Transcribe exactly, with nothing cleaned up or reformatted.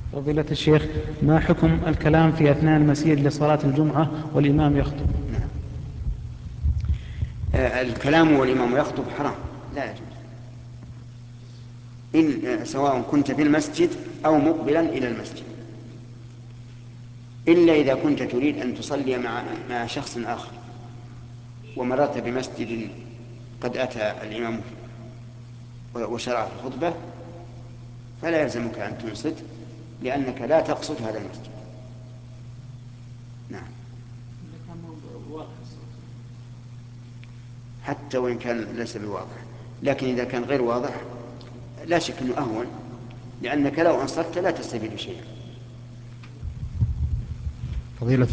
فضيلة الشيخ، ما حكم الكلام في أثناء المسير لصلاة الجمعة والإمام يخطب؟ نعم. آه، الكلام والإمام يخطب حرام، لا يجوز، إن آه، سواء كنت في المسجد أو مقبلا إلى المسجد، إلا إذا كنت تريد أن تصلي مع مع شخص آخر ومررت بمسجد قد أتى الإمام وشرع في الخطبة، فلا يلزمك أن تنصت، لأنك لا تقصد هذا المسجد. نعم. حتى وإن كان ليس بواضح، لكن إذا كان غير واضح لا شك أنه أهون، لأنك لو أنصت لا تستفيد شيئا. فضيلة